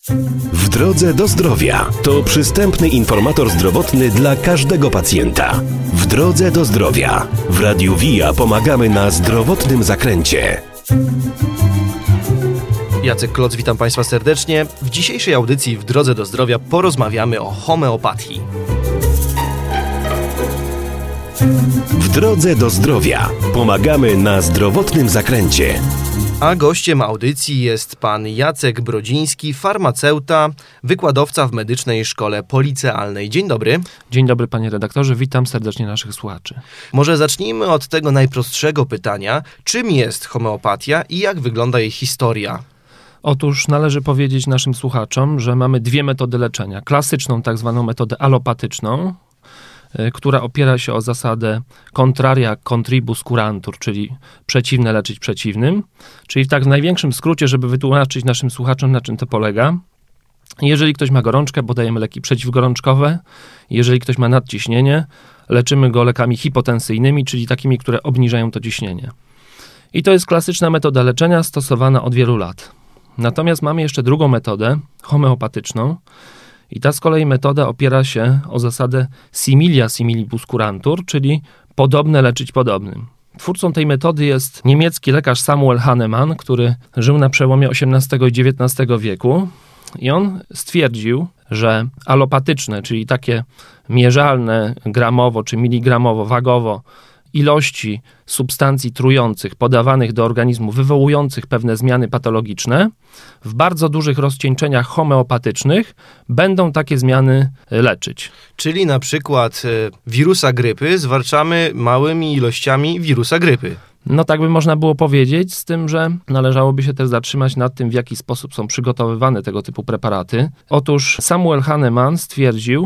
W drodze do zdrowia to przystępny informator zdrowotny dla każdego pacjenta. W drodze do zdrowia w Radiu VIA pomagamy na zdrowotnym zakręcie. Jacek Kloc, witam Państwa serdecznie. W dzisiejszej audycji w Drodze do Zdrowia porozmawiamy o homeopatii. W drodze do zdrowia pomagamy na zdrowotnym zakręcie. A gościem audycji jest pan Jacek Brodziński, farmaceuta, wykładowca w Medycznej Szkole Policealnej. Dzień dobry. Dzień dobry, panie redaktorze. Witam serdecznie naszych słuchaczy. Może zacznijmy od tego najprostszego pytania. Czym jest homeopatia i jak wygląda jej historia? Otóż należy powiedzieć naszym słuchaczom, że mamy dwie metody leczenia. Klasyczną, tak zwaną metodę alopatyczną, która opiera się o zasadę contraria contribus curantur, czyli przeciwne leczyć przeciwnym. Czyli tak w największym skrócie, żeby wytłumaczyć naszym słuchaczom, na czym to polega. Jeżeli ktoś ma gorączkę, podajemy leki przeciwgorączkowe. Jeżeli ktoś ma nadciśnienie, leczymy go lekami hipotensyjnymi, czyli takimi, które obniżają to ciśnienie. I to jest klasyczna metoda leczenia stosowana od wielu lat. Natomiast mamy jeszcze drugą metodę, homeopatyczną, i ta z kolei metoda opiera się o zasadę similia similibus curantur, czyli podobne leczyć podobnym. Twórcą tej metody jest niemiecki lekarz Samuel Hahnemann, który żył na przełomie XVIII i XIX wieku i on stwierdził, że alopatyczne, czyli takie mierzalne gramowo czy miligramowo, wagowo ilości substancji trujących podawanych do organizmu, wywołujących pewne zmiany patologiczne, w bardzo dużych rozcieńczeniach homeopatycznych będą takie zmiany leczyć. Czyli na przykład wirusa grypy zwalczamy małymi ilościami wirusa grypy. No tak by można było powiedzieć, z tym, że należałoby się też zatrzymać nad tym, w jaki sposób są przygotowywane tego typu preparaty. Otóż Samuel Hahnemann stwierdził,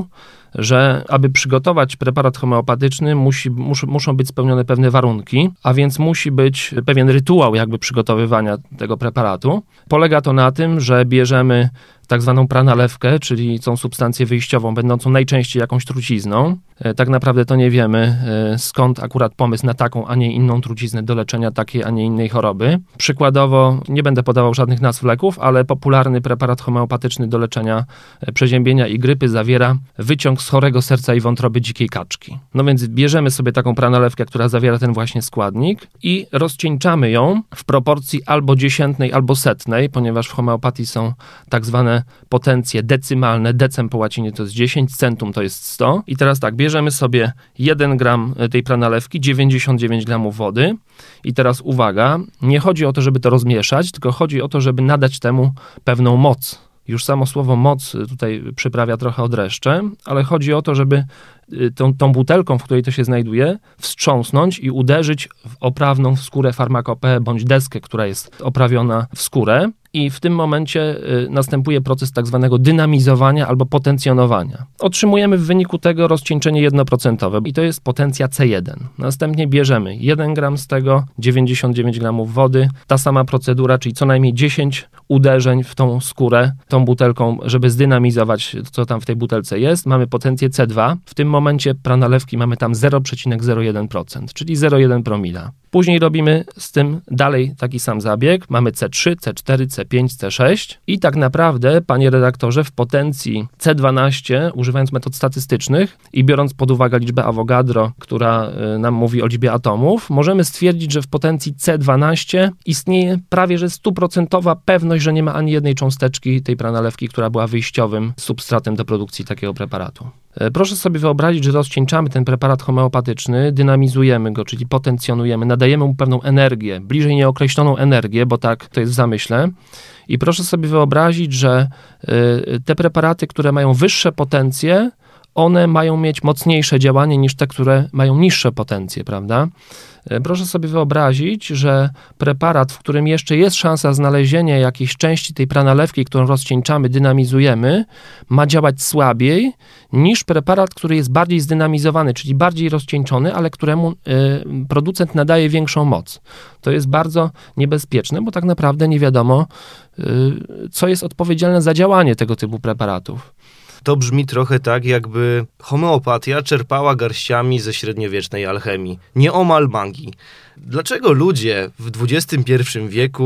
że aby przygotować preparat homeopatyczny muszą być spełnione pewne warunki, a więc musi być pewien rytuał jakby przygotowywania tego preparatu. Polega to na tym, że bierzemy tak zwaną pranalewkę, czyli tą substancję wyjściową, będącą najczęściej jakąś trucizną. Tak naprawdę to nie wiemy, skąd akurat pomysł na taką, a nie inną truciznę do leczenia takiej, a nie innej choroby. Przykładowo, nie będę podawał żadnych nazw leków, ale popularny preparat homeopatyczny do leczenia przeziębienia i grypy zawiera wyciąg z chorego serca i wątroby dzikiej kaczki. No więc bierzemy sobie taką pranalewkę, która zawiera ten właśnie składnik i rozcieńczamy ją w proporcji albo dziesiętnej, albo setnej, ponieważ w homeopatii są tak zwane potencje decymalne, decem po łacinie to jest 10, centum to jest 100. I teraz tak, bierzemy sobie 1 gram tej pranalewki, 99 gramów wody i teraz uwaga, nie chodzi o to, żeby to rozmieszać, tylko chodzi o to, żeby nadać temu pewną moc. Już samo słowo moc tutaj przyprawia trochę odreszcze, ale chodzi o to, żeby tą butelką, w której to się znajduje, wstrząsnąć i uderzyć w oprawną w skórę farmakopeę bądź deskę, która jest oprawiona w skórę. I w tym momencie następuje proces tak zwanego dynamizowania albo potencjonowania. Otrzymujemy w wyniku tego rozcieńczenie 1% i to jest potencja C1. Następnie bierzemy 1 gram z tego, 99 gramów wody, ta sama procedura, czyli co najmniej 10 uderzeń w tą skórę, tą butelką, żeby zdynamizować, co tam w tej butelce jest. Mamy potencję C2. W tym momencie pranalewki mamy tam 0,01%, czyli 0,1 promila. Później robimy z tym dalej taki sam zabieg. Mamy C3, C4, C5, C6 i tak naprawdę, panie redaktorze, w potencji C12, używając metod statystycznych i biorąc pod uwagę liczbę Avogadro, która nam mówi o liczbie atomów, możemy stwierdzić, że w potencji C12 istnieje prawie że 100% pewność, że nie ma ani jednej cząsteczki tej pranalewki, która była wyjściowym substratem do produkcji takiego preparatu. Proszę sobie wyobrazić, że rozcieńczamy ten preparat homeopatyczny, dynamizujemy go, czyli potencjonujemy, nadajemy mu pewną energię, bliżej nieokreśloną energię, bo tak to jest w zamyśle. I proszę sobie wyobrazić, że te preparaty, które mają wyższe potencje, one mają mieć mocniejsze działanie niż te, które mają niższe potencje, prawda? Proszę sobie wyobrazić, że preparat, w którym jeszcze jest szansa znalezienia jakiejś części tej pranalewki, którą rozcieńczamy, dynamizujemy, ma działać słabiej niż preparat, który jest bardziej zdynamizowany, czyli bardziej rozcieńczony, ale któremu producent nadaje większą moc. To jest bardzo niebezpieczne, bo tak naprawdę nie wiadomo, co jest odpowiedzialne za działanie tego typu preparatów. To brzmi trochę tak, jakby homeopatia czerpała garściami ze średniowiecznej alchemii, nieomal magii. Dlaczego ludzie w XXI wieku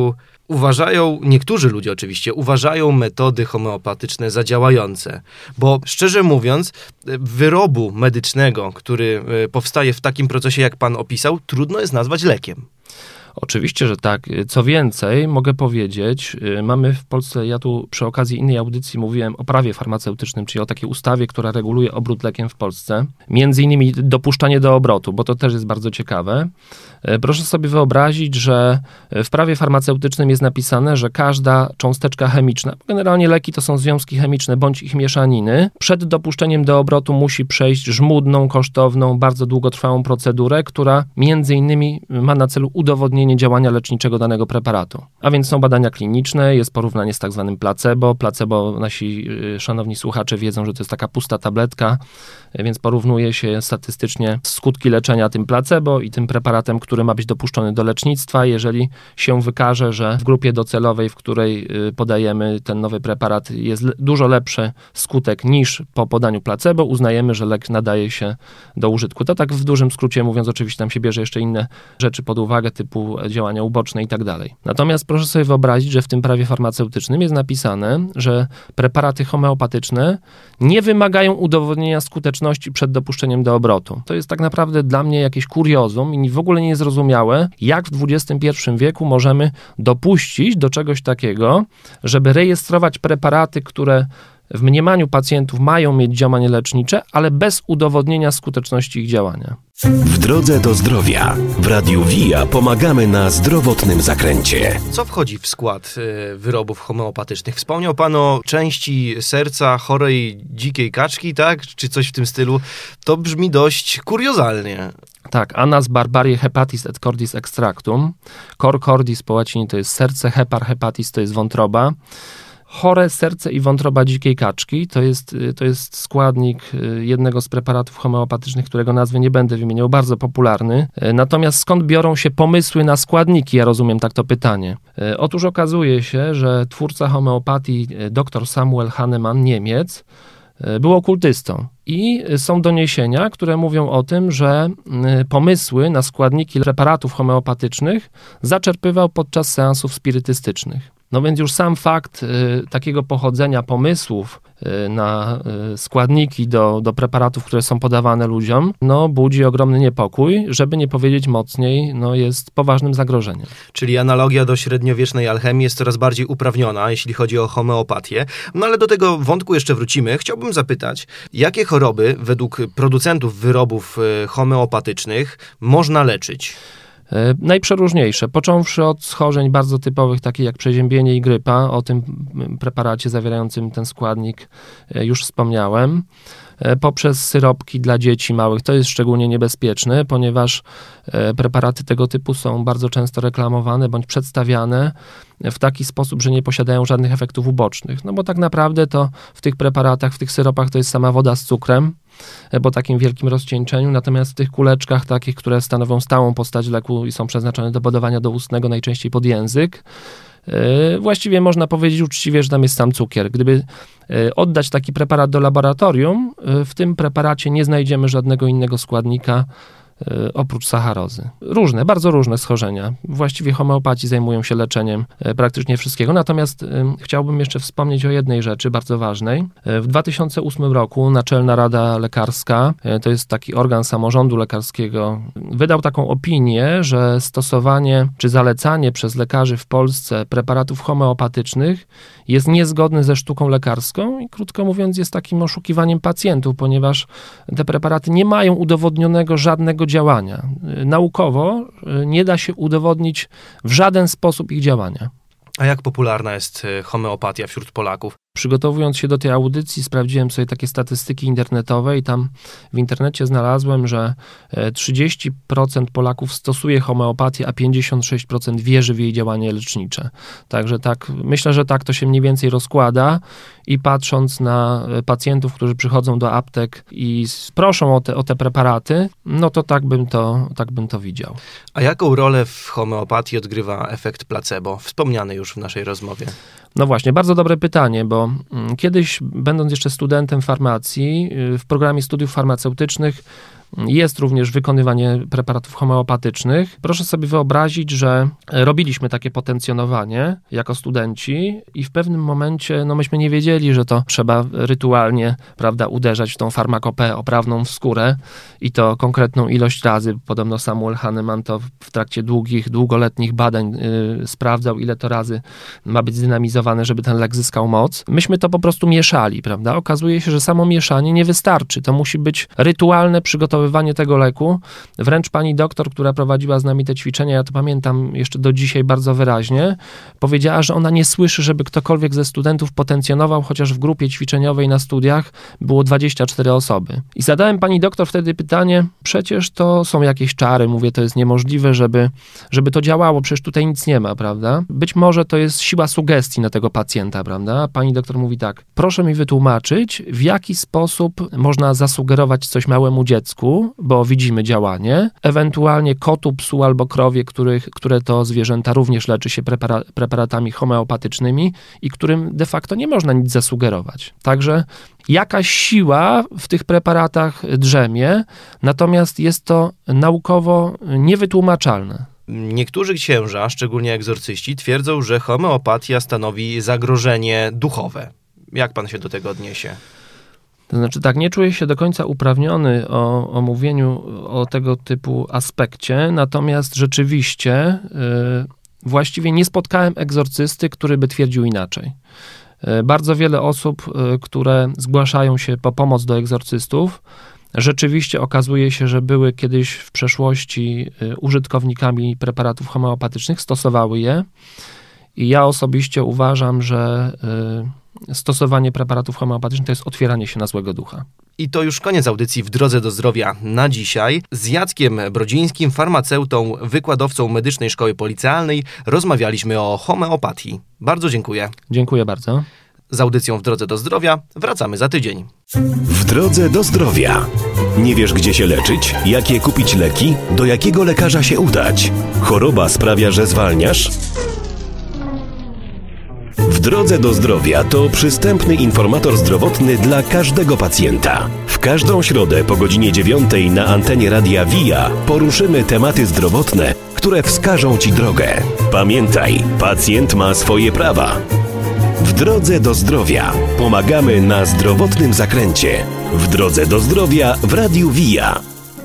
niektórzy ludzie oczywiście, uważają metody homeopatyczne za działające, bo szczerze mówiąc, wyrobu medycznego, który powstaje w takim procesie, jak pan opisał, trudno jest nazwać lekiem. Oczywiście, że tak. Co więcej, mogę powiedzieć, mamy w Polsce, ja tu przy okazji innej audycji mówiłem o prawie farmaceutycznym, czyli o takiej ustawie, która reguluje obrót lekiem w Polsce. Między innymi dopuszczanie do obrotu, bo to też jest bardzo ciekawe. Proszę sobie wyobrazić, że w prawie farmaceutycznym jest napisane, że każda cząsteczka chemiczna, generalnie leki to są związki chemiczne bądź ich mieszaniny, przed dopuszczeniem do obrotu musi przejść żmudną, kosztowną, bardzo długotrwałą procedurę, która między innymi ma na celu udowodnienie działania leczniczego danego preparatu. A więc są badania kliniczne, jest porównanie z tak zwanym placebo. Placebo, nasi szanowni słuchacze wiedzą, że to jest taka pusta tabletka, więc porównuje się statystycznie skutki leczenia tym placebo i tym preparatem, który ma być dopuszczony do lecznictwa. Jeżeli się wykaże, że w grupie docelowej, w której podajemy ten nowy preparat, jest dużo lepszy skutek niż po podaniu placebo, uznajemy, że lek nadaje się do użytku. To tak w dużym skrócie mówiąc, oczywiście tam się bierze jeszcze inne rzeczy pod uwagę, typu działania uboczne i tak dalej. Natomiast proszę sobie wyobrazić, że w tym prawie farmaceutycznym jest napisane, że preparaty homeopatyczne nie wymagają udowodnienia skuteczności przed dopuszczeniem do obrotu. To jest tak naprawdę dla mnie jakieś kuriozum i w ogóle niezrozumiałe, jak w XXI wieku możemy dopuścić do czegoś takiego, żeby rejestrować preparaty, które w mniemaniu pacjentów mają mieć działanie lecznicze, ale bez udowodnienia skuteczności ich działania. W drodze do zdrowia w Radiu VIA pomagamy na zdrowotnym zakręcie. Co wchodzi w skład wyrobów homeopatycznych? Wspomniał pan o części serca chorej dzikiej kaczki, tak? Czy coś w tym stylu? To brzmi dość kuriozalnie. Tak, Anas barbariae hepatis et cordis extractum. Cor cordis po łacinie to jest serce, hepar hepatis to jest wątroba. Chore serce i wątroba dzikiej kaczki to jest składnik jednego z preparatów homeopatycznych, którego nazwy nie będę wymieniał, bardzo popularny. Natomiast skąd biorą się pomysły na składniki? Ja rozumiem tak to pytanie. Otóż okazuje się, że twórca homeopatii dr Samuel Hahnemann, Niemiec, był okultystą. I są doniesienia, które mówią o tym, że pomysły na składniki preparatów homeopatycznych zaczerpywał podczas seansów spirytystycznych. No więc już sam fakt takiego pochodzenia pomysłów na składniki do preparatów, które są podawane ludziom, no budzi ogromny niepokój, żeby nie powiedzieć mocniej, no jest poważnym zagrożeniem. Czyli analogia do średniowiecznej alchemii jest coraz bardziej uprawniona, jeśli chodzi o homeopatię. No ale do tego wątku jeszcze wrócimy. Chciałbym zapytać, jakie choroby według producentów wyrobów homeopatycznych można leczyć? Najprzeróżniejsze, począwszy od schorzeń bardzo typowych, takich jak przeziębienie i grypa, o tym preparacie zawierającym ten składnik już wspomniałem, poprzez syropki dla dzieci małych. To jest szczególnie niebezpieczne, ponieważ preparaty tego typu są bardzo często reklamowane bądź przedstawiane w taki sposób, że nie posiadają żadnych efektów ubocznych. No bo tak naprawdę to w tych preparatach, w tych syropach to jest sama woda z cukrem, po takim wielkim rozcieńczeniu, natomiast w tych kuleczkach takich, które stanowią stałą postać leku i są przeznaczone do podawania doustnego, najczęściej pod język, właściwie można powiedzieć uczciwie, że tam jest sam cukier. Gdyby oddać taki preparat do laboratorium, w tym preparacie nie znajdziemy żadnego innego składnika oprócz sacharozy. Różne, bardzo różne schorzenia. Właściwie homeopaci zajmują się leczeniem praktycznie wszystkiego. Natomiast chciałbym jeszcze wspomnieć o jednej rzeczy bardzo ważnej. W 2008 roku Naczelna Rada Lekarska, to jest taki organ samorządu lekarskiego, wydał taką opinię, że stosowanie czy zalecanie przez lekarzy w Polsce preparatów homeopatycznych jest niezgodne ze sztuką lekarską i krótko mówiąc jest takim oszukiwaniem pacjentów, ponieważ te preparaty nie mają udowodnionego żadnego działania. Naukowo nie da się udowodnić w żaden sposób ich działania. A jak popularna jest homeopatia wśród Polaków? Przygotowując się do tej audycji, sprawdziłem sobie takie statystyki internetowe i tam w internecie znalazłem, że 30% Polaków stosuje homeopatię, a 56% wierzy w jej działanie lecznicze. Także tak, myślę, że tak to się mniej więcej rozkłada i patrząc na pacjentów, którzy przychodzą do aptek i proszą o te preparaty, no to tak bym to widział. A jaką rolę w homeopatii odgrywa efekt placebo, wspomniany już w naszej rozmowie? No właśnie, bardzo dobre pytanie, bo kiedyś, będąc jeszcze studentem farmacji, w programie studiów farmaceutycznych jest również wykonywanie preparatów homeopatycznych. Proszę sobie wyobrazić, że robiliśmy takie potencjonowanie jako studenci i w pewnym momencie, myśmy nie wiedzieli, że to trzeba rytualnie, prawda, uderzać w tą farmakopeę oprawną w skórę i to konkretną ilość razy. Podobno Samuel Hahnemann to w trakcie długoletnich badań sprawdzał, ile to razy ma być zdynamizowane, żeby ten lek zyskał moc. Myśmy to po prostu mieszali, prawda? Okazuje się, że samo mieszanie nie wystarczy. To musi być rytualne przygotowywanie tego leku. Wręcz pani doktor, która prowadziła z nami te ćwiczenia, ja to pamiętam jeszcze do dzisiaj bardzo wyraźnie, powiedziała, że ona nie słyszy, żeby ktokolwiek ze studentów potencjonował, chociaż w grupie ćwiczeniowej na studiach było 24 osoby. I zadałem pani doktor wtedy pytanie, przecież to są jakieś czary, mówię, to jest niemożliwe, żeby to działało, przecież tutaj nic nie ma, prawda? Być może to jest siła sugestii na tego pacjenta, prawda? Pani doktor mówi tak, proszę mi wytłumaczyć, w jaki sposób można zasugerować coś małemu dziecku, bo widzimy działanie, ewentualnie kotu, psu albo krowie, które to zwierzęta również leczy się preparatami homeopatycznymi i którym de facto nie można nic zasugerować. Także jakaś siła w tych preparatach drzemie, natomiast jest to naukowo niewytłumaczalne. Niektórzy księża, szczególnie egzorcyści, twierdzą, że homeopatia stanowi zagrożenie duchowe. Jak pan się do tego odniesie? To znaczy tak, nie czuję się do końca uprawniony o mówieniu o tego typu aspekcie, natomiast rzeczywiście właściwie nie spotkałem egzorcysty, który by twierdził inaczej. Bardzo wiele osób, które zgłaszają się po pomoc do egzorcystów, rzeczywiście okazuje się, że były kiedyś w przeszłości użytkownikami preparatów homeopatycznych, stosowały je i ja osobiście uważam, że stosowanie preparatów homeopatycznych to jest otwieranie się na złego ducha. I to już koniec audycji W Drodze do Zdrowia na dzisiaj. Z Jackiem Brodzińskim, farmaceutą, wykładowcą Medycznej Szkoły Policealnej, rozmawialiśmy o homeopatii. Bardzo dziękuję. Dziękuję bardzo. Z audycją W Drodze do Zdrowia wracamy za tydzień. W Drodze do Zdrowia. Nie wiesz, gdzie się leczyć? Jakie kupić leki? Do jakiego lekarza się udać? Choroba sprawia, że zwalniasz? W Drodze do Zdrowia to przystępny informator zdrowotny dla każdego pacjenta. W każdą środę po godzinie 9 na antenie Radia VIA poruszymy tematy zdrowotne, które wskażą Ci drogę. Pamiętaj, pacjent ma swoje prawa. W Drodze do Zdrowia pomagamy na zdrowotnym zakręcie. W Drodze do Zdrowia w Radiu VIA.